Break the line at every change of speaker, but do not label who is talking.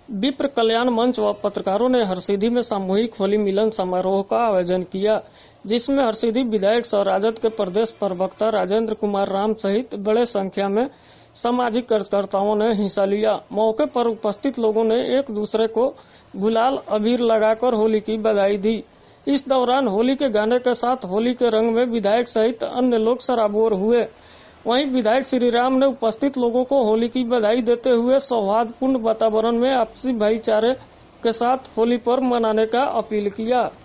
विप्र कल्याण मंच व पत्रकारों ने हरसिद्धि में सामूहिक होली मिलन समारोह का आयोजन किया, जिसमें हरसिद्धि विधायक सह राजद के प्रदेश प्रवक्ता राजेंद्र कुमार राम सहित बड़े संख्या में सामाजिक कार्यकर्ताओं ने हिस्सा लिया। मौके पर उपस्थित लोगों ने एक दूसरे को गुलाल अबीर लगाकर होली की बधाई दी। इस दौरान होली के गाने के साथ होली के रंग में विधायक सहित अन्य लोग सराबोर हुए। वहीं विधायक श्री राम ने उपस्थित लोगों को होली की बधाई देते हुए सौहार्दपूर्ण वातावरण में आपसी भाईचारे के साथ होली पर्व मनाने का अपील किया।